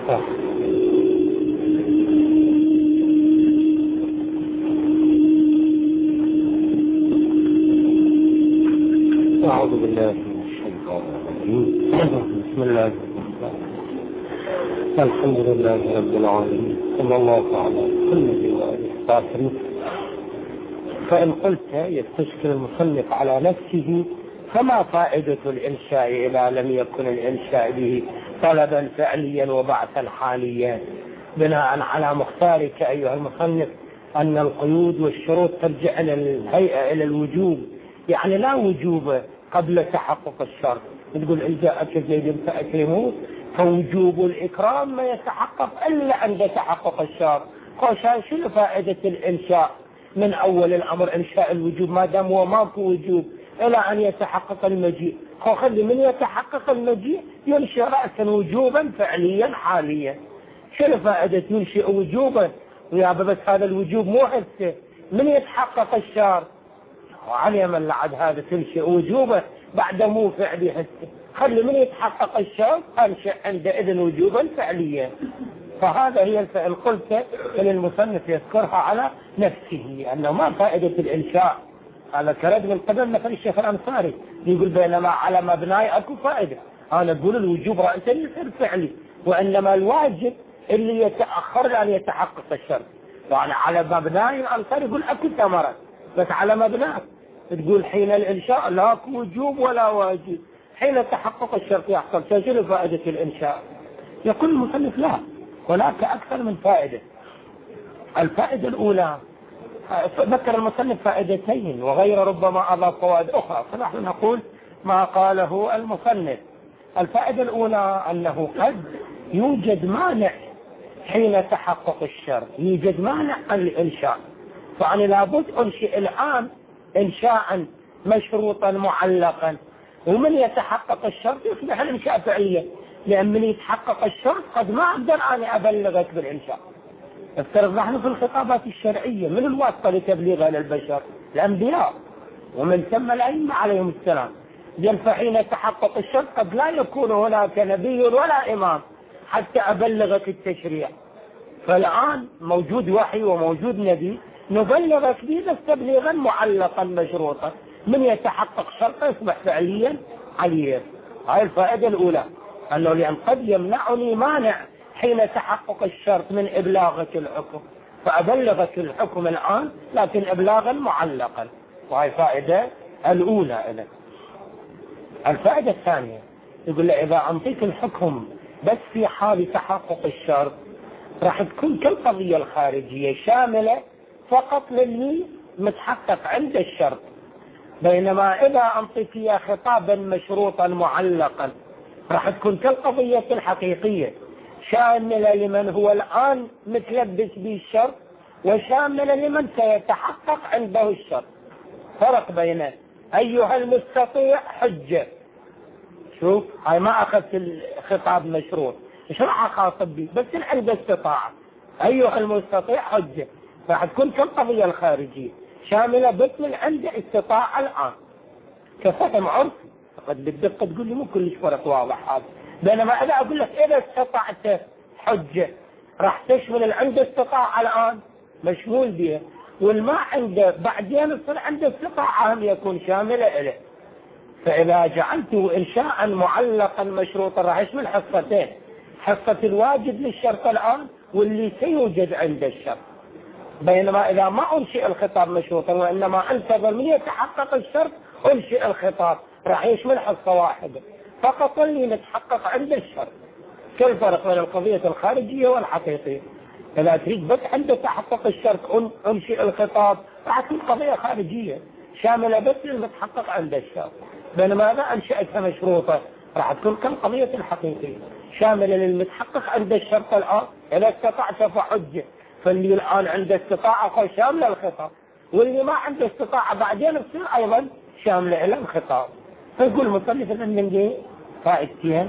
أعوذ بالله من الشيطان الرجيم. بسم الله الحمد لله رب العالمين، صلى الله على محمد وآله الطاهرين. فإن قلت يستشكل المصنف على نفسه فما فائدة الإنشاء إذا لم يكن الإنشاء به طلبا فعليا وبعثا حاليا، بناء على مختارك أيها المصنف أن القيود والشروط ترجع إلى الهيئة إلى الوجوب، يعني لا وجوب قبل تحقق الشرط. تقول إن جاءك زيد فأكرمه، فوجوب الإكرام ما يتحقق إلا عند تحقق الشرط. شنو فائدة الإنشاء من أول الأمر إنشاء الوجوب ما دام هو ماكو وجوب إلى أن يتحقق المجيء؟ خلي من يتحقق المجيء ينشئ رأسا وجوبا فعليا حاليا. شنو فائدة ينشئ وجوبا ويا بس هذا الوجوب مو هسه من يتحقق الشرط؟ وعلي من لعد هذا تنشئ وجوبا بعد مو فعلي هسه. خلي من يتحقق الشرط أنشئ عندئذ وجوبا فعليا. فهذا هي الفعل قلت للمصنف يذكرها على نفسه أنه ما فائدة الإنشاء. هذا كرد من قبل مثل الشيخ الأنصاري يقول بينما على مبناي أكو فائدة. أنا أقول الوجوب رأسا يصير فعلي، وإنما الواجب اللي يتأخر لأن يتحقق الشرط. يعني على مبناي الأنصاري يقول أكو ثمرة، بس على مبناك تقول حين الإنشاء لا أكو وجوب ولا واجب، حين تحقق الشرط يحصل. شنو فائدة الإنشاء؟ يقول المصنف لا، هناك أكثر من فائدة. الفائدة الأولى ذكر المصنف فائدتين وغير ربما أضاف فوائد أخرى، فنحن نقول ما قاله المصنف. الفائدة الأولى أنه قد يوجد مانع حين تحقق الشرط، يوجد مانع عن الإنشاء. فأنا لابد أنشئ الآن إنشاء مشروطا معلقا، ومن يتحقق الشرط يصبح الإنشاء فعليا، لأن من يتحقق الشرط قد ما أقدر أنا أبلغك بالإنشاء. افترض نحن في الخطابات الشرعية من الواسطة لتبليغها للبشر؟ الأنبياء ومن ثم الأئمة عليهم السلام. فحين تحقق الشرط قد لا يكون هناك نبي ولا إمام حتى أبلغك التشريع. فالآن موجود وحي وموجود نبي نبلغك به بس تبليغا معلقا مشروطا، من يتحقق شرط يصبح فعليا عليا. هاي الفائدة الأولى، أنه لأن قد يمنعني مانع حين تحقق الشرط من إبلاغك الحكم، فأبلغك الحكم الآن لكن إبلاغا معلقا. وهي الفائدة الأولى لك. الفائدة الثانية يقول له إذا أعطيك الحكم بس في حال تحقق الشرط راح تكون كالقضية الخارجية شاملة فقط للي متحقق عند الشرط، بينما إذا أعطيك يا خطابا مشروطا معلقا راح تكون كالقضية الحقيقية شاملة لمن هو الآن متلبس به الشرط وشاملة لمن سيتحقق عنده الشرط. فرق بين أيها المستطيع حجة. شوف هاي ما أخذت الخطاب مشروط، إيش راح أخاطب به؟ بس عنده استطاعة. أيها المستطيع حجة راح تكون كالقضية الخارجية شاملة بس من عنده استطاعة الآن كفهم عرفي. قد بالدقة تقول لي مو كلش فرق واضح هذا. بينما إذا أقول لك إذا استطعت حجة راح تشمل عنده استطاعة الآن مشمول بها، والما عنده بعدين يصير عنده استطاعة هم يكون شاملة إليه. فإذا جعلته إنشاء معلقا مشروطا راح يشمل حصتين، حصة الواجب للشرط الآن واللي سيوجد عند الشرط. بينما إذا ما أنشئ الخطاب مشروطا وإنما أنتظر من يتحقق الشرط أنشئ الخطاب راح يشمل حصة واحدة فقط اللي نتحقق عند الشرط. كالفرق بين القضية الخارجية والحقيقية؟ إذا تريد بس عند تحقق الشرط أنشئ الخطاب راح تكون قضية خارجية شاملة بس المتحقق عند الشرط، بينما إذا أنشأتها مشروطة راح تكون كالقضية الحقيقية شاملة للمتحقق عند الشرط الآن. إذا استطعت فحجة، فاللي الآن عنده استطاعة شاملة الخطاب، واللي ما عنده استطاعة بعدين تصير أيضا شاملة إلى الخطاب. فيقول المصنف من دي فائدتين.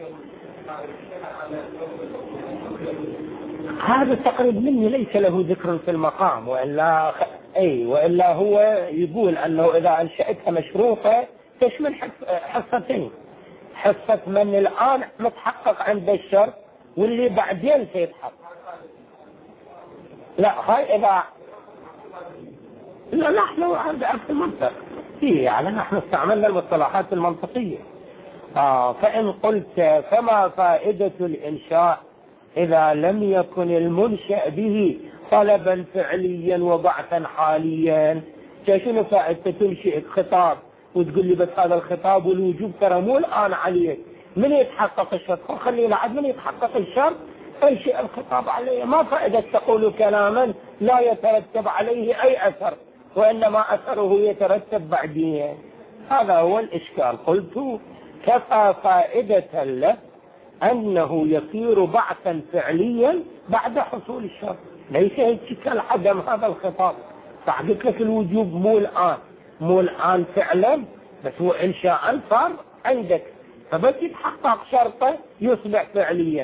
هذا تقريب مني ليس له ذكر في المقام، وإلا هو يقول أنه إذا أنشأتها مشروطة تشمل حصتين، حصة من الآن متحقق عند الشرط واللي بعدين سيتحقق. لا هاي إذا لا نحن عند في المنطق يعني نحن استعملنا المصطلحات المنطقية. فإن قلت فما فائدة الإنشاء إذا لم يكن المنشأ به طلبا فعليا وبعثا حاليا؟ شنو فائدة تنشئ خطاب وتقول لي بس هذا الخطاب والوجوب ترى مو الآن عليك، من يتحقق الشرط؟ خلينا عاد من يتحقق الشرط انشئ الخطاب عليه. ما فائدة تقول كلاما لا يترتب عليه أي أثر، وإنما أثره يترتب بعدين. هذا هو الإشكال. قلت كفى فائدة له أنه يصير بعثا فعليا بعد حصول الشرط، ليس يتشكل عدم هذا الخطاب. فعدت لك الوجوب مو الآن فعلا، بس هو إنشاء صار عندك، فبس يتحقق شرطه يصبح فعليا.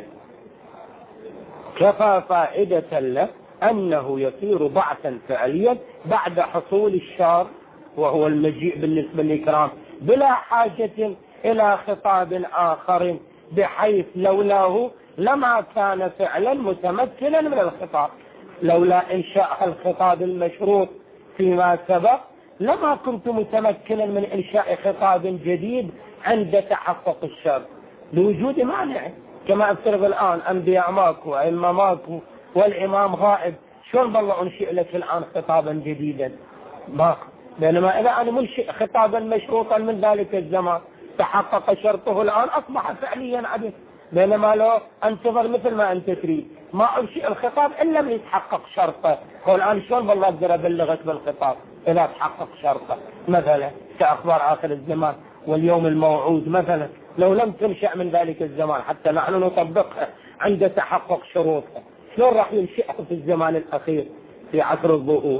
كفى فائدة له أنه يصير بعثا فعليا بعد حصول الشرط، وهو المجيء بالنسبة للإكرام بلا حاجة إلى خطاب آخر، بحيث لولاه لما كان فعلا متمكنا من الخطاب. لولا إنشاء الخطاب المشروط فيما سبق لما كنت متمكنا من إنشاء خطاب جديد عند تحقق الشرط لوجود مانع. كما افترض الآن أنبياء ماكو، أئمة ماكو، والإمام غائب، شلون بالله أنشئ لك الآن خطابا جديدا؟ ماكو. بينما إذا أنا منشئ خطابا مشروطا من ذلك الزمان تحقق شرطه الآن أصبح فعليا عدل. بينما لو انتظر مثل ما أنت تريد ما أنشئ الخطاب إلا من يتحقق شرطه، والآن شلون بالله أقدر أبلغك بالخطاب إذا تحقق شرطه؟ مثلا كأخبار آخر الزمان واليوم الموعود مثلا، لو لم تنشأ من ذلك الزمان حتى نحن نطبقها عند تحقق شروطها، شلون راح ينشئها في الزمان الأخير في عصر الظهور؟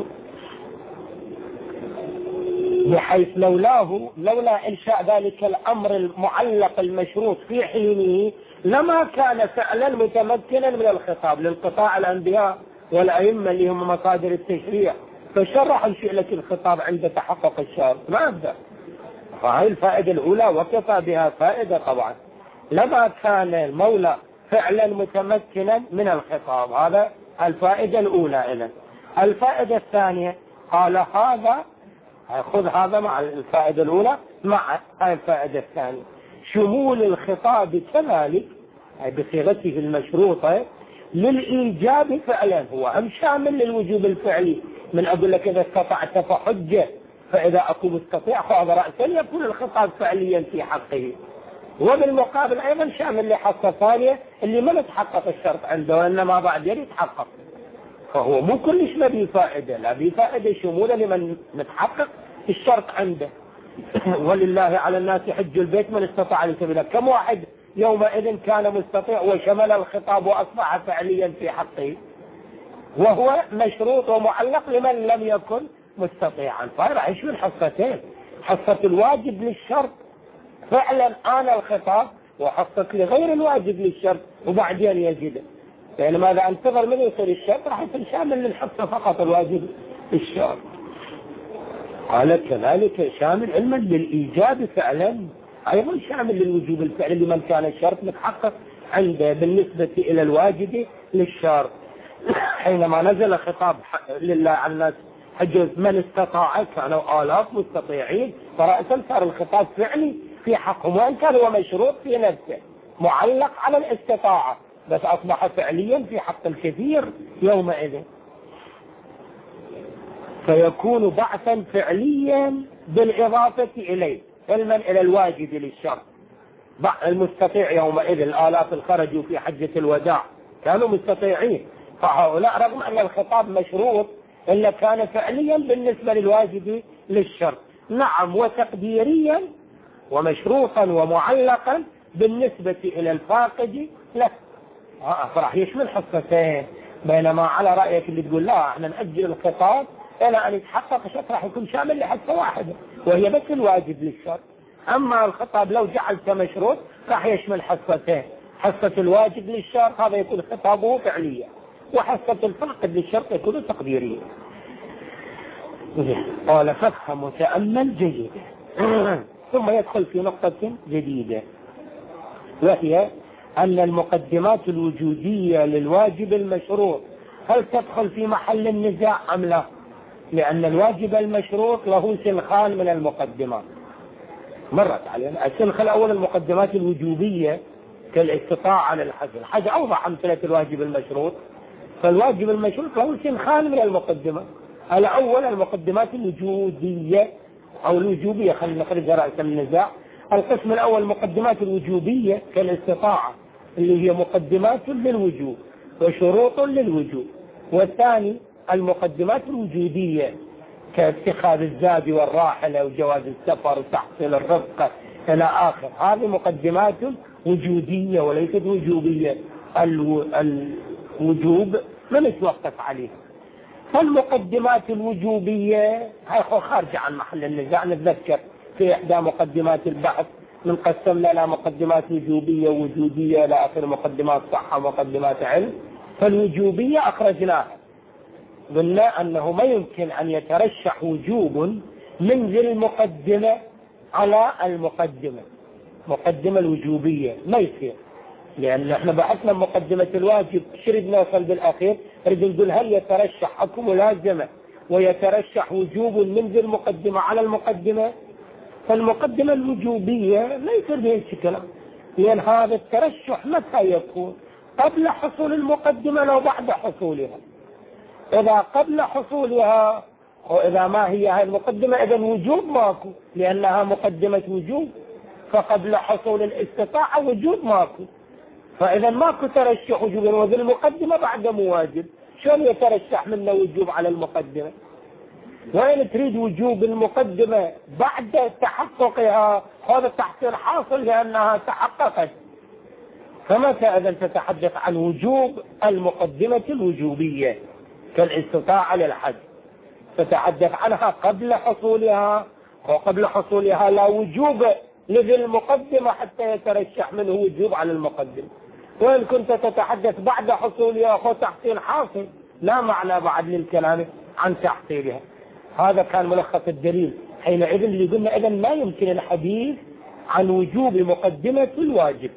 بحيث لولا إنشاء ذلك الأمر المعلق المشروط في حينه لما كان فعلا متمكنا من الخطاب لانقطاع الأنبياء والأئمة اللي هم مصادر التشريع. فشرح ينشئ لك الخطاب عند تحقق الشرط؟ ما أبدأ. فهي الفائدة الأولى وكفى بها فائدة طبعا. لما كان المولى فعلا متمكنا من الخطاب، هذا الفائدة الأولى. إذن الفائدة الثانية قال هذا خذ هذا مع الفائدة الأولى مع هاي الفائدة الثانية، شمول الخطاب كذلك بصيغته المشروطة للإيجاب فعلا هو أم شامل للوجوب الفعلي. من أقول لك إذا استطعت فحجة، فإذا أكون مستطيع فهذا رأسا يكون الخطاب فعليا في حقه. وبالمقابل أيضا شامل لحصة ثانية اللي ما نتحقق الشرط عنده وإنما بعدين يتحقق، فهو مو كلش ما بيه فائدة، لا بيه فائدة شمولة لمن نتحقق الشرط عنده. ولله على الناس حج البيت من استطاع إليه سبيلا. كم واحد يومئذ كان مستطيع وشمل الخطاب وأصبح فعليا في حقه، وهو مشروط ومعلق لمن لم يكن مستطيعا. فراح يشمل حصتين، حصة الواجب للشرط فعلا آن الخطاب، وحصة لغير الواجب للشرط وبعدين يجده. يعني ماذا انتظر من يصير الشرط راح يكون شامل للحصة فقط الواجب للشرط. قال كذلك شامل علما للإيجاب فعلا، أيضا شامل للوجوب الفعلي لمن كان الشرط متحقق عنده بالنسبة إلى الواجب للشرط. حينما نزل خطاب لله على الناس حج من استطاع، كانوا آلاف مستطيعين، فرأسا صار الخطاب فعلي في حقهم، وإن كان هو مشروط في نفسه معلق على الاستطاعة، بس أصبح فعليا في حق الكثير يومئذ. فيكون بعثا فعليا بالإضافة إليه علما إلى الواجب للشرط. المستطيع يومئذ الآلاف الخرجوا في حجة الوداع كانوا مستطيعين، فهؤلاء رغم أن الخطاب مشروط إلا كان فعليا بالنسبة للواجب للشرط. نعم، وتقديريا ومشروطا ومعلقا بالنسبة إلى الفاقد له. فراح يشمل حصتين. بينما على رأيك اللي تقول لا احنا نأجل الخطاب إلى أن يتحقق شرط راح يكون شامل لحصة واحدة وهي بس الواجب للشرط. أما الخطاب لو جعلته مشروط راح يشمل حصتين، حصة الواجب للشرط هذا يكون خطابه فعليا، وحصة الفاقد للشرط يكون تقديريا. قال فافهم وتأمل جيدا. ثم يدخل في نقطة جديدة، وهي أن المقدمات الوجودية للواجب المشروط هل تدخل في محل النزاع أم لا؟ لأن الواجب المشروط له سنخان من المقدمات مرت علينا. السنخ الأول المقدمات الوجوبية كالاستطاعة على الحج. الحج أوضح أمثلة الواجب المشروط. فالواجب المشروط له سنخان من المقدمات. الأول المقدمات الوجودية أو الوجوبية، خلينا نخرجها رأس النزاع. القسم الأول المقدمات الوجوبية كالاستطاعة اللي هي مقدمات للوجوب وشروط للوجوب. والثاني المقدمات الوجودية كاتخاذ الزاد والراحلة وجواز السفر وتحصيل الرفقة إلى آخر. هذه مقدمات وجودية وليست وجوبية. الوجوب من يتوقف عليه. فالمقدمات الوجوبية هاي خارجة عن محل النزاع. نتذكر في إحدى مقدمات البحث من قسمنا إلى مقدمات وجوبية ووجودية إلى آخر مقدمات صحة ومقدمات علم. فالوجوبية أخرجناها، قلنا أنه ما يمكن أن يترشح وجوب من ذي المقدمة على المقدمة. مقدمة الوجوبية ما يصير، لأن احنا بحثنا مقدمة الواجب شرد نوصل بالأخير نريد نقول هل يترشح حكم ملازمة ويترشح وجوب من ذي المقدمة على المقدمة. فالمقدمة الوجوبية لا يصير بها الكلام، لأن هذا الترشح متى يكون؟ قبل حصول المقدمة لو بعد حصولها. إذا قبل حصولها وإذا ما هي هذه المقدمة إذا وجوب ماكو، لأنها مقدمة وجوب. فقبل حصول الاستطاعة وجوب ماكو، فإذا ماكو ترشح وجوب. وذي المقدمة بعد مواجب، شلون يترشح منه وجوب على المقدمة؟ وين تريد وجوب المقدمة بعد تحققها؟ هذا التحصيل حاصل لأنها تحققت. فمتى إذا تتحدث عن وجوب المقدمة الوجوبية كالاستطاعة للحج تتحدث عنها قبل حصولها، وقبل حصولها لا وجوب لذي المقدمة حتى يترشح منه وجوب على المقدمة. وإن كنت تتحدث بعد حصولها هو تحصيل حاصل، لا معنى بعد للكلام عن تحصيلها. هذا كان ملخص الدليل. حينئذ اللي قلنا إذن ما يمكن الحديث عن وجوب مقدمة الواجب،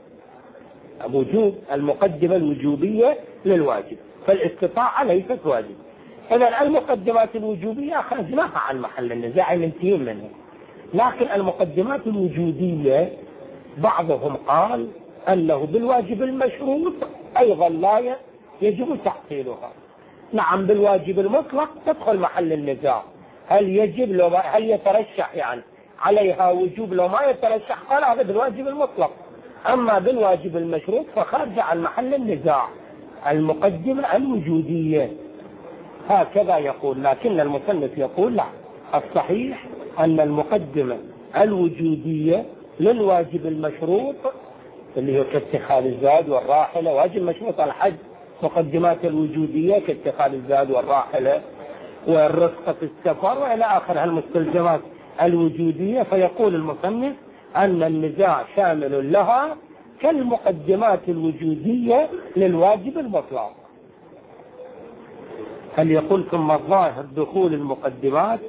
وجوب المقدمة الوجوبية للواجب. فالاستطاعة ليست واجب. إذن المقدمات الوجوبية أخرجناها عن محل النزاع منتهين منها. لكن المقدمات الوجودية بعضهم قال أنه بالواجب المشروط أيضا لا يجب تحصيلها. نعم بالواجب المطلق تدخل محل النزاع، هل يجب لو هل يترشح يعني عليها وجوب لو ما يترشح، قال هذا بالواجب المطلق. أما بالواجب المشروط فخارج عن محل النزاع المقدمة الوجودية. هكذا يقول. لكن المصنف يقول لا، الصحيح أن المقدمة الوجودية للواجب المشروط اللي هو كاتخاذ الزاد والراحلة. واجب مشروط الحج مقدمات الوجودية كاتخاذ الزاد والراحلة والرفقة في السفر وإلى آخر المستلزمات الوجودية. فيقول المصنف أن النزاع شامل لها كالمقدمات الوجودية للواجب المطلق. هل يقول ثم الظاهر دخول المقدمات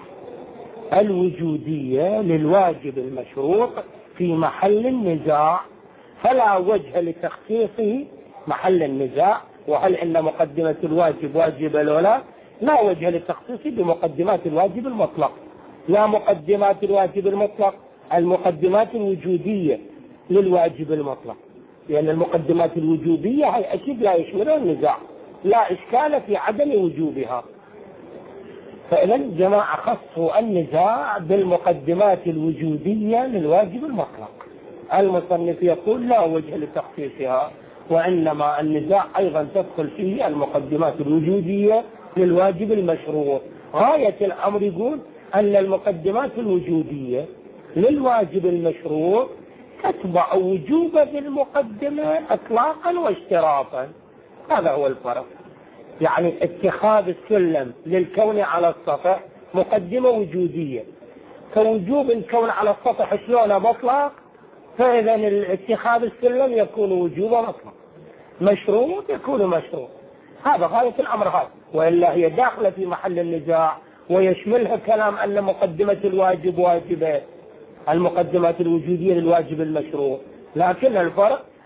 الوجودية للواجب المشروط في محل النزاع فلا وجه لتخصيصه محل النزاع. وهل إن مقدمة الواجب واجبة لو لا وجه لتخصيصه بمقدمات الواجب المطلق. لا مقدمات الواجب المطلق المقدمات الوجودية للواجب المطلق، لأن المقدمات الوجودية هي أكيد لا يشملها النزاع، لا إشكال في عدم وجوبها. فإذا جماعة خصوا النزاع بالمقدمات الوجودية للواجب المطلق. المصنف يقول لا وجه لتخصيصها، وإنما النزاع أيضا تدخل فيه المقدمات الوجودية للواجب المشروط. غاية الأمر يقول أن المقدمات الوجودية للواجب المشروط تتبع وجوب ذي المقدمة إطلاقا واشتراطا. هذا هو الفرق. يعني اتخاذ السلم للكون على السطح مقدمة وجودية، كوجوب الكون على السطح شلون مطلق، فإذا اتخاذ السلم يكون وجوبا مطلق، مشروط يكون مشروط. هذا غاية الأمر هذا، وإلا هي داخلة في محل النزاع ويشملها كلام أن مقدمة الواجب واجبة، المقدمات الوجودية للواجب المشروط. لكن الفرق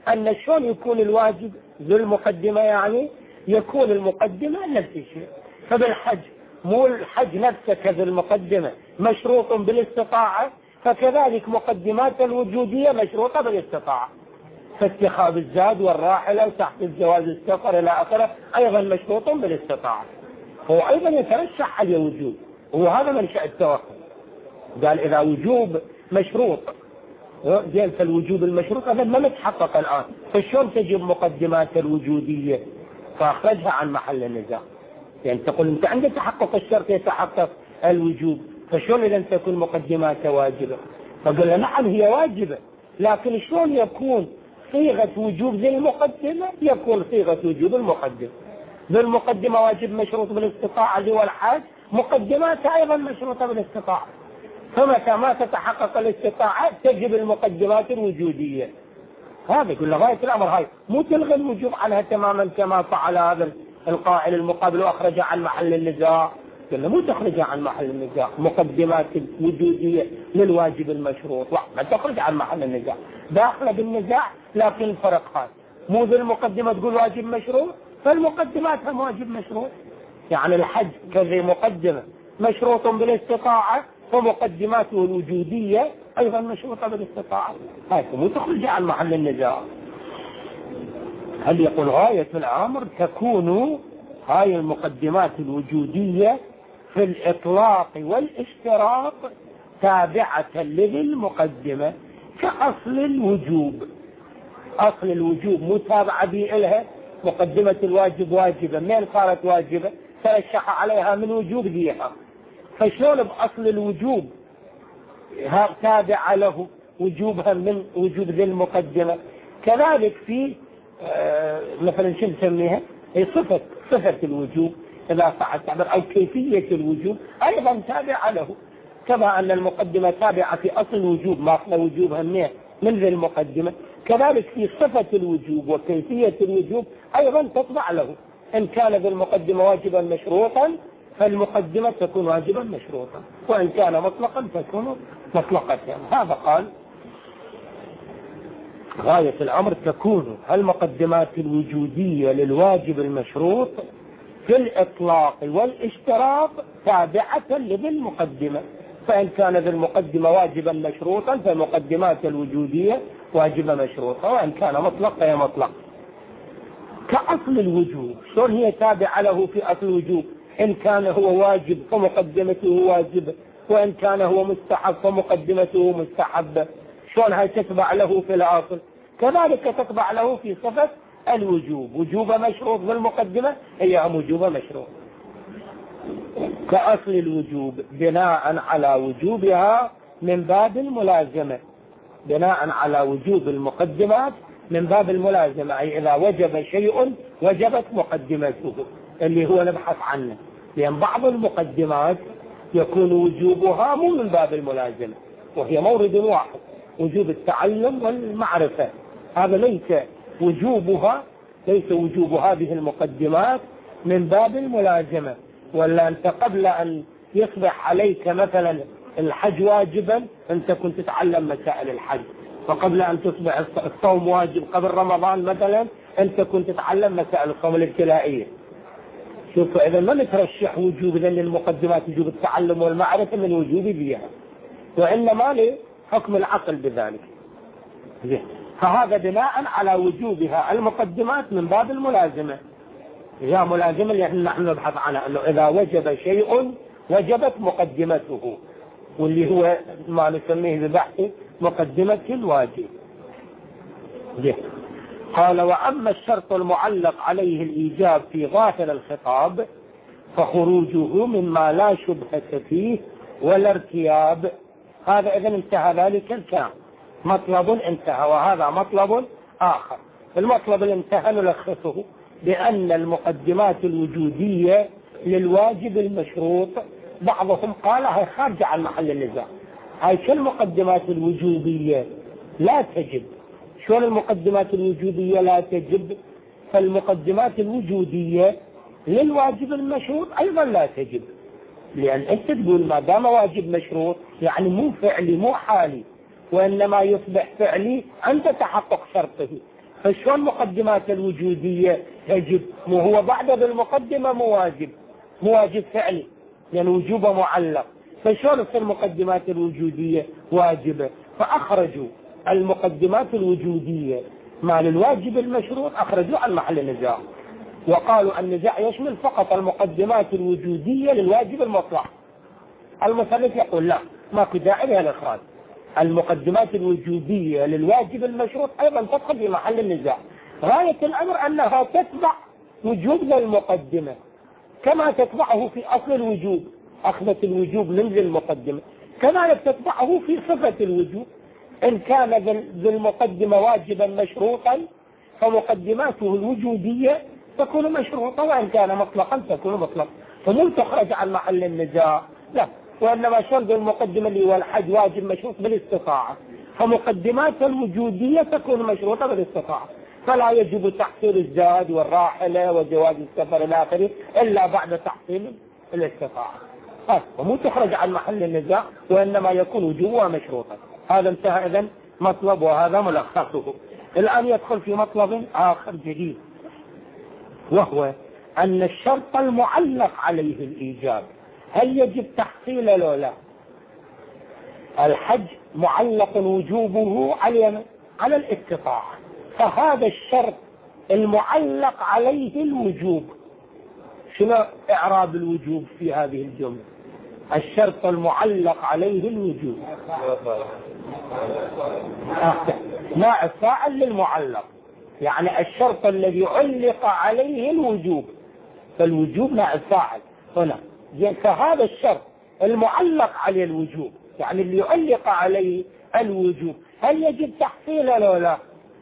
أن شلون يكون الواجب ذو المقدمة، يعني يكون المقدمة نفس الشيء. فبالحج مو الحج نفسه كذا المقدمة مشروط بالاستطاعة، فكذلك مقدمات الوجودية مشروطة بالاستطاعة. فاتخاذ الزاد والراحلة وتحت الجواز السفر إلى آخره أيضا مشروط بالاستطاعة. هو أيضا يترشح عليه وجوب، وهذا منشأ التوقف. قال إذا وجوب مشروط زين، فالوجوب المشروط هذا ما متحقق الآن، فشلون تجب مقدمات الوجودية؟ فأخرجها عن محل النزاع. يعني تقول أنت عند تحقق الشرط يتحقق الوجوب، فشلون إذا تكون مقدماته واجبة؟ فقال نعم هي واجبة، لكن شلون يكون صيغة وجوب ذي المقدمة؟ يكون صيغة وجوب المقدمة. ذي المقدمة واجب مشروط بالاستطاعة اللي هو الحاج، مقدماتها أيضا مشروطة بالاستطاعة. فمتى ما تتحقق الاستطاعة تجب المقدمات الوجودية. هذا يقول غاية الأمر هاي مو تلغي الوجوب عنها تماما كما فعل هذا القائل المقابل وأخرج عن محل النزاع. قلنا مو تخرج عن محل النزاع، مقدمات الوجودية للواجب المشروط ما تخرج عن محل النزاع، داخله بالنزاع، لكن الفرق هذا مو ذي المقدمة تقول واجب مشروط، فالمقدمات هم واجب مشروط. يعني الحج كذي مقدمة مشروط بالاستطاعة، ومقدماته الوجودية أيضا مشروطة بالاستطاعة. هاي مو تخرج عن محل النزاع. هل يقول غاية الأمر تكون هاي المقدمات الوجودية في الإطلاق والاشتراط تابعة لذي المقدمة كأصل الوجوب. أصل الوجوب متابعة به إلها، مقدمة الواجب واجبة، من صارت واجبة ترشح عليها من وجوب ذيها، فشلون بأصل الوجوب تابع له وجوبها من وجوب ذي المقدمة؟ كذلك في مثلا شو نسميها هي صفة الوجوب إذا صح التعبير، أو كيفية الوجوب أيضا تابع له، كما أن المقدمة تابعة في أصل الوجوب ما أصل وجوبها من ذي المقدمة، كذلك في صفة الوجوب وكيفية الوجوب أيضا تتبع له. إن كان ذي المقدمة واجبا مشروطا فالمقدمة تكون واجبا مشروطا، وإن كان مطلقا تكون مطلقة. هذا قال غاية الأمر تكون المقدمات الوجودية للواجب المشروط في الإطلاق والاشتراط تابعة لذي المقدمة، فإن كان ذي المقدمة واجبا مشروطا فالمقدمات الوجودية واجبة مشروطة، وإن كان مطلق فهي مطلق. كأصل الوجوب شلون هي تابعة له في أصل الوجوب؟ إن كان هو واجب فمقدمته واجبة، وإن كان هو مستحب فمقدمته مستحبة. شلون هاي تتبع له في الأصل؟ كذلك تتبع له في صفة الوجوب، وجوب مشروط بالمقدمة هي وجوب مشروط. كأصل الوجوب بناء على وجوبها من باب الملازمة، بناء على وجوب المقدمات من باب الملازمة، أي إذا وجب شيء وجبت مقدمته اللي هو نبحث عنه، لأن بعض المقدمات يكون وجوبها مو من باب الملازمة وهي مورد واحد، وجوب التعلم والمعرفة، هذا ليس وجوب هذه المقدمات من باب الملازمة. ولا أنت قبل أن يصبح عليك مثلا الحج واجبا أنت كنت تتعلم مسائل الحج، وقبل أن تصبح الصوم واجب قبل رمضان مثلا أنت كنت تتعلم مسائل الصوم الابتدائية. شوف إذا ما نترشح وجوب ذن المقدمات وجوب التعلم والمعرفة من وجوب بها، وإنما لحكم العقل بذلك. فهذا بناء على وجوبها المقدمات من باب الملازمة، هي ملازمة اللي نحن نبحث عنها، أنه إذا وجب شيء وجبت مقدمته، واللي هو ما نسميه ببحث مقدمة الواجب. قال وأما الشرط المعلق عليه الإيجاب في ظاهر الخطاب فخروجه مما لا شبهة فيه ولا ارتياب. هذا إذن انتهى ذلك الكلام، مطلب انتهى، وهذا مطلب آخر. المطلب اللي انتهى نلخصه بأن المقدمات الوجودية للواجب المشروط بعضهم قالها خارجة عن محل النزاع. هاي كالمقدمات الوجودية لا تجب. شلون المقدمات الوجودية لا تجب؟ فالمقدمات الوجودية للواجب المشروط أيضا لا تجب، لأن أنت تقول ما دام واجب مشروط يعني مو فعلي مو حالي، وإنما يصبح فعلي عند تحقق شرطه. فشون مقدمات الوجودية تجب؟ مو هو بعد بالمقدمة مواجب فعلي، لأن وجوبه معلق، فشون في المقدمات الوجودية واجبة؟ فأخرجوا المقدمات الوجودية مع الواجب المشروط، أخرجوا عن محل النزاع، وقالوا النزاع يشمل فقط المقدمات الوجودية للواجب المطلق. المصنف يقول لا، ماكو داعي لها الإخراج. المقدمات الوجودية للواجب المشروط أيضا تدخل في محل النزاع. غاية الأمر أنها تتبع وجوب للمقدمة كما تتبعه في أصل الوجوب، أخذت الوجوب من المقدمة، كذلك تتبعه في صفة الوجوب. إن كان ذي المقدمة واجبا مشروطا فمقدماته الوجودية تكون مشروطة، وإن كان مطلقا تكون مطلقا، فمو تخرج عن محل النزاع، لا، وإنما شرط المقدمة اللي هو الحج واجب مشروط بالاستطاعة، فمقدمات الوجودية تكون مشروطة بالاستطاعة، فلا يجب تحصيل الزاد والراحلة وجواز السفر إلى آخره إلا بعد تحصيل الاستطاعة، ومو تخرج عن محل النزاع، وإنما يكون وجوبها مشروطا. هذا انتهى إذن مطلب، وهذا ملخصه. الآن يدخل في مطلب آخر جديد، وهو أن الشرط المعلق عليه الإيجاب هل يجب تحصيله لو لا؟ الحج معلق وجوبه على الاستطاعة، فهذا الشرط المعلق عليه الوجوب، شنو إعراب الوجوب في هذه الجملة؟ الشرط المعلق عليه الوجوب نائب فاعل للمعلق، يعني الشرط الذي علق عليه الوجوب، فالوجوب نائب فاعل هنا. فهذا الشرط المعلق عليه الوجوب، يعني اللي علق عليه الوجوب، هل يجب تحصيله لو لا؟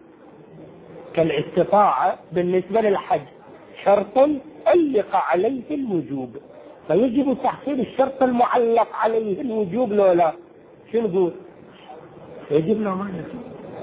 كالاستطاعة بالنسبة للحج شرط علق عليه الوجوب، فيجب تحصيل الشرط المعلق عليه الوجوب لو لا؟ شو نقول؟ يجب لو ما يجب؟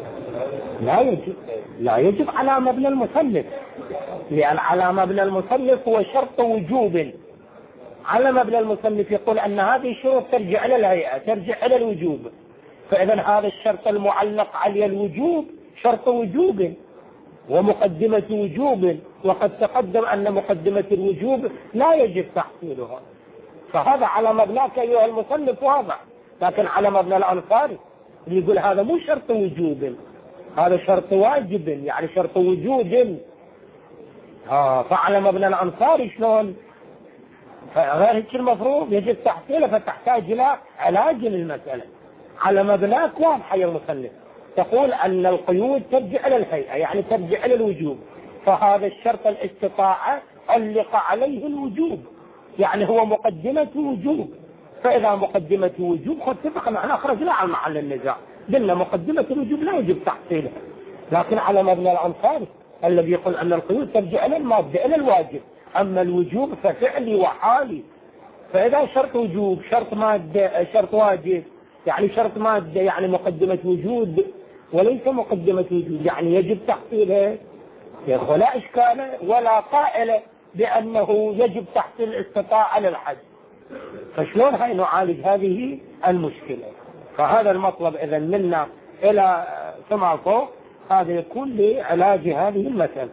لا يجب على مبنى المصنف، لأن على مبنى المصنف هو شرط وجوب. على مبنى المصنف يقول أن هذه الشروط ترجع إلى الهيئة، ترجع إلى الوجوب، فإذا هذا الشرط المعلق عليه الوجوب شرط وجوب ومقدمة وجوب، وقد تقدم أن مقدمة الوجوب لا يجب تحصيلها، فهذا على مبناك أيها المصنف واضح. لكن على مبنى الأنصاري اللي يقول هذا مو شرط وجوب، هذا شرط واجب، يعني شرط وجود، فعلى مبنى الأنصاري شلون؟ غير هيك المفروض يجب تحصيله، فتحتاج إلى علاج للمسألة. على مبناك واضح يا المصنف، تقول أن القيود ترجع إلى الهيئة، يعني ترجع إلى الوجوب، فهذا الشرط الاستطاعة علق عليه الوجوب، يعني هو مقدمة وجوب، فإذا مقدمة وجوب قد اتفق معنا أخرجنا عن محل النزاع، قلنا مقدمة الوجوب لا يجب تحصيلها. لكن على مبنى الأنصاري الذي يقول أن القيود ترجع إلى المادة إلى الواجب، أما الوجوب ففعلي وحالي، فإذا شرط وجوب شرط مادة شرط واجب، يعني شرط مادة يعني مقدمة وجود وليس مقدمة وجود، يعني يجب تحصيلها، ولا إشكال ولا قائل بأنه يجب تحصيل الاستطاعة للحج. فشلون هاي نعالج هذه المشكلة؟ فهذا المطلب إذن منا إلى سمع فوق، هذا يكون لعلاج هذه المسألة.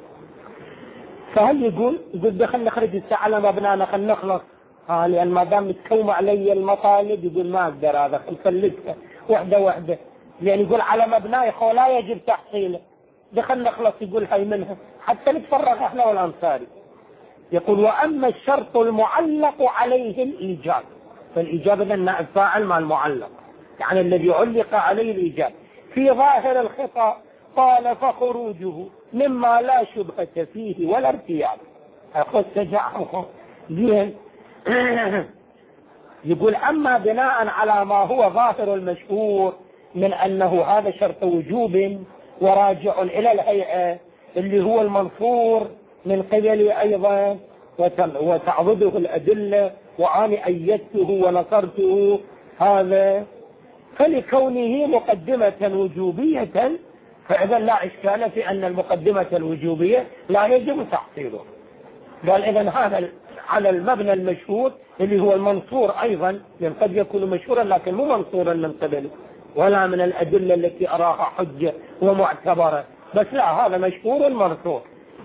فهل يقول دخل نخرج الساعة على مبنانا خل نخلص، لأن ما دام متكوم علي المطالب يقول ما أقدر هذا خلفلتها وحدة، لأن يقول على مبناي لا يجب تحصيله، دخل نخلص يقول هاي منها حتى نتفرغ احنا والأنصاري. يقول وأما الشرط المعلق عليه الإيجاب، فالإيجاب إذن نائب فاعل مع المعلق، يعني الذي علق عليه الإيجاب في ظاهر الخطأ، قال فخروجه مما لا شبهة فيه ولا ارتياب. أخذ تجعه زين. يقول أما بناء على ما هو ظاهر المشهور من أنه هذا شرط وجوب وراجع إلى الهيئة اللي هو المنصور من قبلي أيضا وتعضده الأدلة وأنا أيدته ونصرته، هذا فلكونه مقدمة وجوبية فإذا لا إشكال في أن المقدمة الوجوبية لا يجب تحصيله. قال إذن هذا على المبنى المشهور اللي هو المنصور أيضا، لأن قد يكون مشهورا لكن مو منصورا من قبله ولا من الأدلة التي أراها حجة ومعتبرة، بس لا، هذا مشهور مرفوع.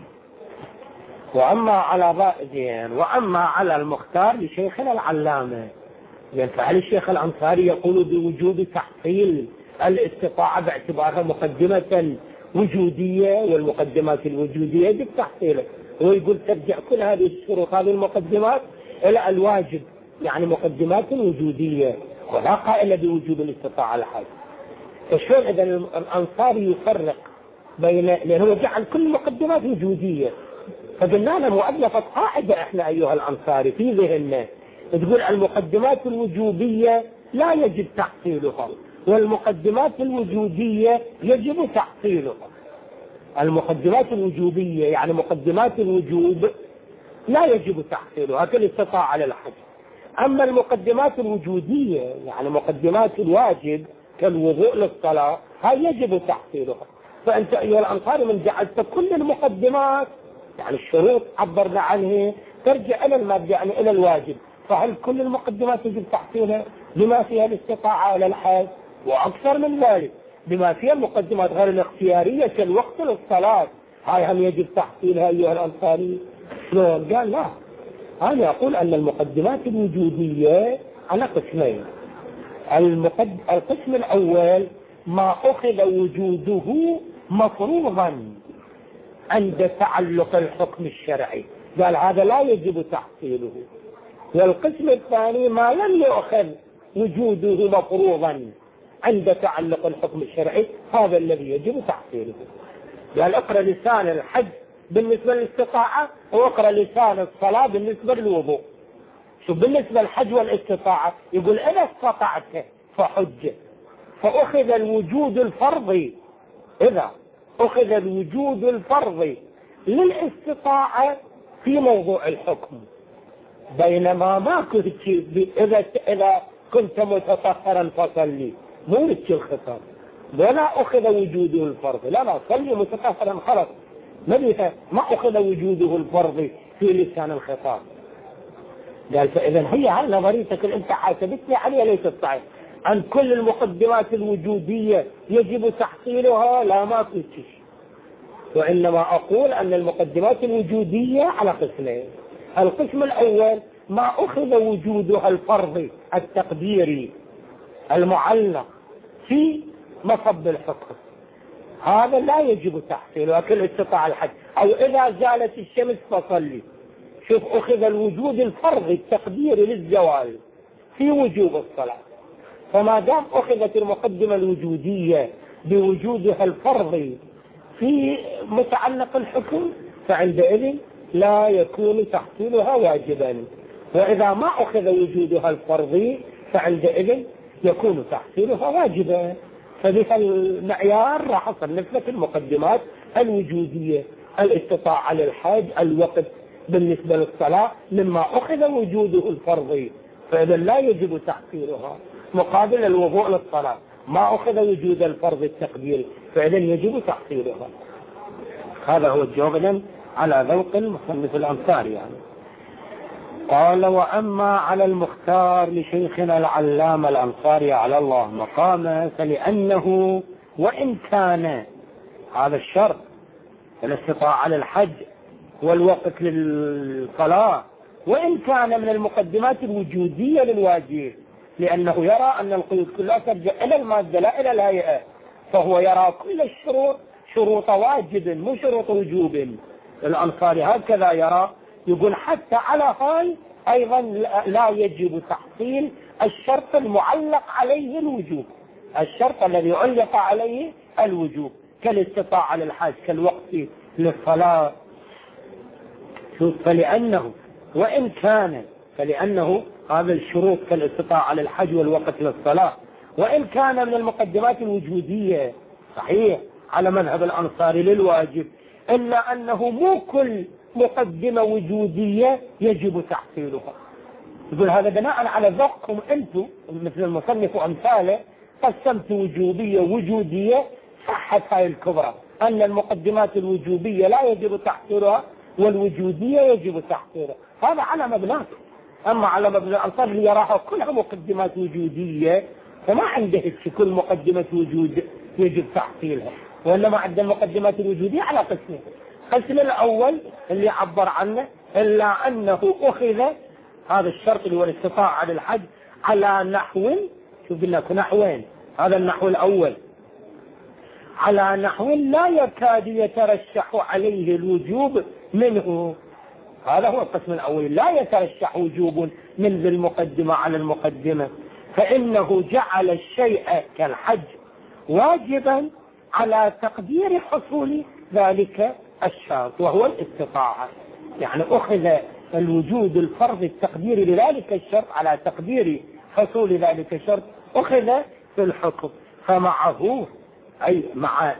وأما على المختار لشيخنا العلامة، يعني فعل الشيخ الأنصاري يقول بوجوب تحصيل الاستطاعة باعتبارها مقدمة وجودية، والمقدمات الوجودية يجب تحصيلها. هو يقول ترجع كل هذه الشروط، هذه المقدمات، إلى الواجب، يعني مقدمات وجودية، ولا قائل بوجوب الاستطاعة الحاجة. فشلون إذا الأنصاري يفرق بين، لأنه جعل كل المقدمات وجودية. فقلنا له مؤلفة قاعدة احنا أيها الأنصاري في ذهننا تقول المقدمات الوجوبية لا يجب تحصيلها، والمقدمات الوجودية يجب تحصيلها. المقدمات الوجوبية يعني مقدمات الوجوب لا يجب تحصيلها كالاستطاعة على الحج. أما المقدمات الوجودية يعني مقدمات الواجب كالوضوء للصلاة هاي يجب تحصيلها. فأنت أيها الأنصاري من جعلت كل المقدمات يعني الشروط عبرنا عنها ترجع إلى المادة يعني إلى الواجب، فهل كل المقدمات يجب تحصيلها بما فيها الاستطاعة على الحج؟ وأكثر من ذلك بما فيها المقدمات غير الاختيارية كالوقت للصلاة، هاي هم يجب تحصيلها أيها الأنصاري. شلون؟ قال لا، أنا أقول أن المقدمات الوجودية على قسمين. القسم الأول ما أخذ وجوده مفروضا عند تعلق الحكم الشرعي، قال هذا لا يجب تحصيله. والقسم الثاني ما لم يؤخذ وجوده مفروضا عند تعلق الحكم الشرعي، هذا الذي يجب تحصيله. قال اقرأ لسان الحج بالنسبة للاستطاعة، واقرأ لسان الصلاة بالنسبة للوضوء. شو بالنسبة للحج والاستطاعة؟ يقول إذا استطعت فحج، فأخذ الوجود الفرضي، إذا أخذ الوجود الفرضي للاستطاعة في موضوع الحكم، بينما ما كنت إذا كنت متطهرا فصلي، مو لك الخطاب، ولا أخذ وجوده الفرضي، لا صلي متطهرا خلص، ما أخذ وجوده الفرضي في لسان الخطاب. قال فإذا هي على نظريتك اللي أنت حاسبتني عليها ليست صحيح. عن كل المقدمات الوجودية يجب تحصيلها، لا ما كنت شيء. وإنما أقول أن المقدمات الوجودية على قسمين. القسم الأول ما أخذ وجودها الفرضي التقديري المعلق في مصب الحكم، هذا لا يجب تحصيله كل استطاع الحج، أو إذا زالت الشمس فصلي. شوف أخذ الوجود الفرضي التقديري للزوال في وجوب الصلاة، فما دام أخذت المقدمة الوجودية بوجودها الفرضي في متعلق الحكم، فعندئذ لا يكون تحصيلها واجبا. وإذا ما أخذ وجودها الفرضي فعندئذ يكون تحصيلها واجبا. فبهذا المعيار راح أصنف لك المقدمات الوجودية: الاستطاعة على الحج، الوقت بالنسبة للصلاة مما أخذ وجوده الفرضي، فإذا لا يجب تحصيلها. مقابل الوضوء للصلاة ما أخذ وجود الفرض التقديري، فإذا يجب تحصيلها. هذا هو الجواب على ذوق المصنف الأنصاري يعني. قال: وأما على المختار لشيخنا العلامة الأنصاري على الله مقامه، فلأنه وإن كان هذا الشرط الاستطاعة على الحج والوقت للصلاة وإن كان من المقدمات الوجودية للواجب، لأنه يرى أن القيود كلها ترجع إلى المادة لا إلى الهيئة، فهو يرى كل الشروط شروط واجب مو شروط وجوب. الأنصاري هكذا يرى، يقول حتى على هاي أيضا لا يجب تحصيل الشرط المعلق عليه الوجوب، الشرط الذي علق عليه الوجوب كالاستطاعة على الحج كالوقت للصلاة. فلأنه وإن كان فلأنه هذا الشروط كالاستطاعة على الحج والوقت للصلاة وإن كان من المقدمات الوجودية صحيح على مذهب الأنصاري للواجب، إلا أنه مو كل مقدمة وجودية يجب تحصيلها. يقول هذا بناء على ذوقكم أنتم مثل المصنف وأمثاله، قسمت وجوبية وجودية، صحت هاي الكبرى أن المقدمات الوجوبية لا يجب تحصيلها والوجودية يجب تحصيلها. هذا على مبناك. أما على مبنى الأنصار اللي يراها كلها مقدمات وجودية، فما عنده كل مقدمة وجود يجب تحصيلها. وإنما عند المقدمات الوجودية على قسمين. القسم الأول اللي عبر عنه إلا أنه أخذ هذا الشرط اللي هو الاستطاعة على الحج على نحو، شوف لك نحوين، هذا النحو الأول على نحو لا يكاد يترشح عليه الوجوب منه. هذا هو القسم الأول، لا يترشح وجوب من ذي المقدمة على المقدمة، فإنه جعل الشيء كالحج واجبا على تقدير حصول ذلك الشرط وهو الاستطاعة. يعني أخذ الوجود الفرض التقديري لذلك الشرط على تقدير حصول ذلك الشرط، أخذ في الحكم. فمعه أي مع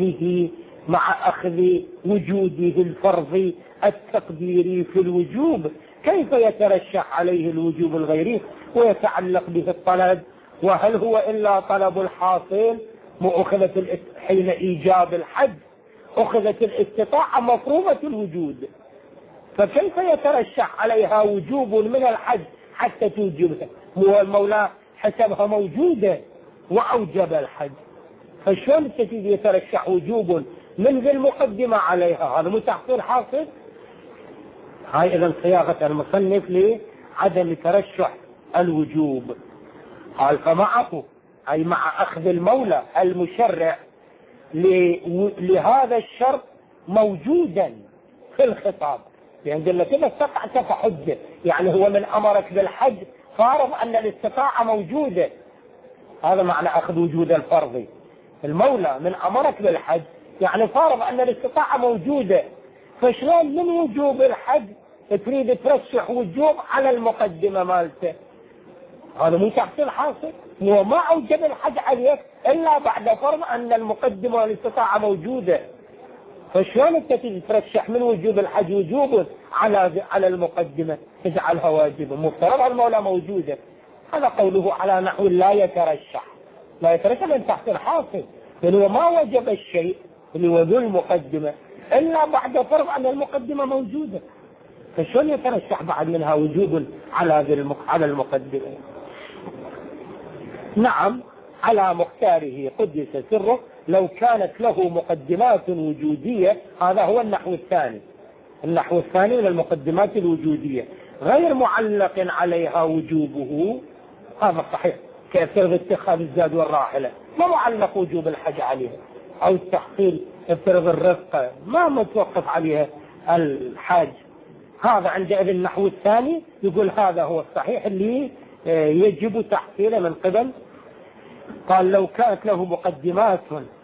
أخذ وجوده الفرض التقديري في الوجوب، كيف يترشح عليه الوجوب الغيري ويتعلق به الطلب؟ وهل هو إلا طلب الحاصل؟ وأخذت حين إيجاب الحج أخذت الاستطاعة مفروضة الوجود، فكيف يترشح عليها وجوب من الحج حتى توجبها؟ المولى حسبها موجودة وأوجب الحج، فشلون يترشح وجوب من ذي المقدمة عليها؟ هذا مو تحصيل حاصل. هاي إذن صياغة المصنف لعدم ترشح الوجوب. قال فمعه أي مع أخذ المولى المشرع لهذا الشرط موجودا في الخطاب، لأن قلنا كذا استطعت فحجة، يعني هو من أمرك بالحج فارض أن الاستطاعة موجودة، هذا معنى أخذ وجود الفرض. المولى من أمرك بالحج يعني فارض أن الاستطاعة موجودة، فشلون من وجوب الحج تريد ترشح وجوب على المقدمة مالته؟ هذا مو تحصيل حاصل، هو ما أوجب الحج عليك إلا بعد فرض أن المقدمة والاستطاعة موجودة، فشلون انت ترشح من وجوب الحج وجوب على المقدمة تجعلها واجبا؟ مفترض المولى موجودة. هذا قوله على نحو لا يترشح من تحصيل حاصل، لأنه ما وجب الشيء اللي هو ذو المقدمة إلا بعد فرض أن المقدمة موجودة، فشلون يترشح بعد منها وجوب على المقدمة؟ نعم على مختاره قدس سره لو كانت له مقدمات وجودية. هذا هو النحو الثاني من المقدمات الوجودية غير معلق عليها وجوبه. هذا صحيح، كافترض اتخاذ الزاد والراحلة ما معلق وجوب الحج عليها، أو التحصيل افترض الرفقة ما متوقف عليها الحاج. هذا عندئذ النحو الثاني يقول هذا هو الصحيح اللي يجب تحصيله من قبل. قال لو كانت له مقدمات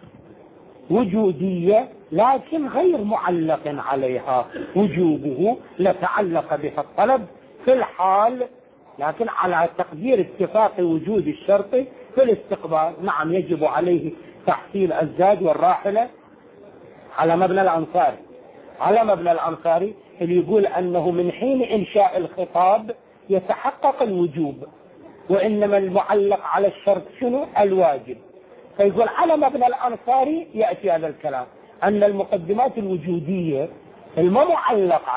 وجودية لكن غير معلق عليها وجوبه لتعلق بها الطلب في الحال، لكن على تقدير اتفاق وجود الشرط في الاستقبال. نعم يجب عليه تحصيل الزاد والراحلة على مبنى الأنصاري اللي يقول أنه من حين إنشاء الخطاب يتحقق الوجوب، وإنما المعلق على الشرط شنو؟ الواجب. فيقول على مبنى الأنصاري يأتي هذا الكلام أن المقدمات الوجودية ما معلق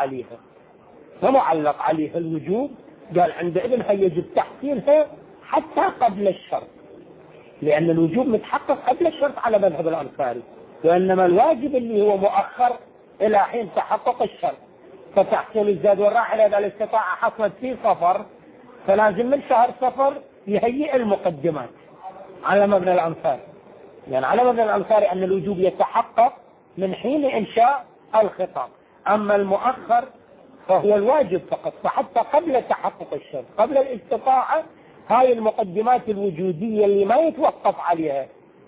عليها الوجوب، قال عندئذ يجب تحصيلها حتى قبل الشرط، لأن الوجوب متحقق قبل الشرط على مذهب الأنصاري، وإنما الواجب اللي هو مؤخر إلى حين تحقق الشرط. فتحصيل الزاد والراحلة إذا الاستطاعة حصلت في صفر فلازم من شهر صفر يهيئ المقدمات على مبنى الأنصاري، يعني على مبنى الأنصاري أن الوجوب يتحقق من حين إنشاء الخطاب، أما المؤخر فهو الواجب فقط. فحتى قبل تحقق الشرط قبل الاستطاعة هاي المقدمات الوجودية اللي ما يتوقف عليها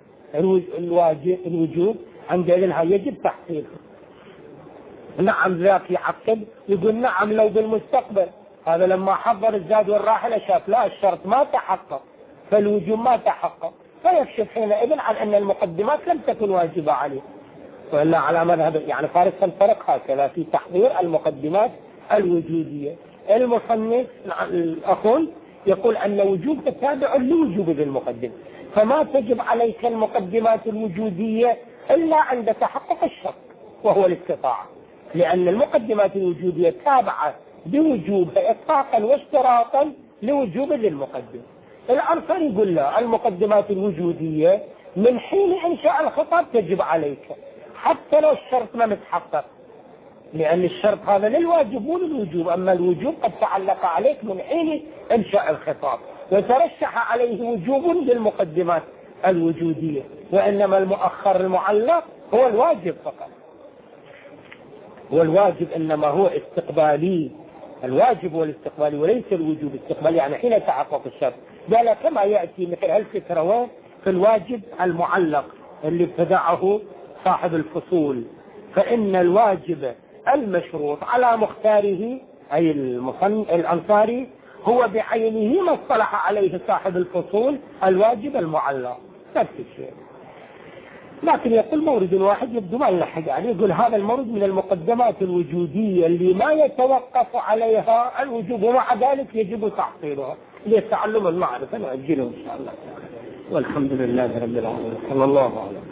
الوجوب عندئذ يجب تحصيلها. نعم ذاك يعقب يقول نعم لو بالمستقبل، هذا لما حضر الزاد والراحلة شاف لا الشرط ما تحقق فالوجوب ما تحقق، فيكشف حينئذ عن أن المقدمات لم تكن واجبة عليه. وإلا على مذهب يعني فارس الفرق هكذا في تحضير المقدمات الوجودية. المصنف الأخون يقول أن وجوب تابع لوجوب ذي المقدمة، فما تجب عليك المقدمات الوجودية إلا عند تحقق الشرط وهو الاستطاعة، لأن المقدمات الوجودية تابعة بوجوبها إطلاقا واشتراطا لوجوب ذي المقدمة. الأنصاري يقول لا، المقدمات الوجودية من حين إنشاء الخطاب تجب عليك حتى لو الشرط ما متحقق، لأن الشرط هذا للواجب مو للوجوب، أما الوجوب قد تعلق عليك من حين إنشاء الخطاب، وترشح عليه وجوب بالمقدمات الوجودية، وإنما المؤخر المعلق هو الواجب فقط، والواجب إنما هو استقبالي، الواجب هو الاستقبالي وليس الوجوب. استقبالي يعني حين تحقق الشرط، ذلك كما يأتي مثل هالفكرة في الواجب المعلق اللي ابتدعه صاحب الفصول، فإن الواجب المشروط على مختاره أي الأنصاري هو بعينه ما اصطلح عليه صاحب الفصول الواجب المعلق، نفس الشيء. لكن يقول مورد واحد يبدو ما يلحق عليه، يقول هذا المورد من المقدمات الوجودية اللي ما يتوقف عليها الوجوب، ومع ذلك يجب تحصيلها لتعلم المعرفة. نأجله إن شاء الله، والحمد لله رب العالمين، صلى الله عليه وسلم.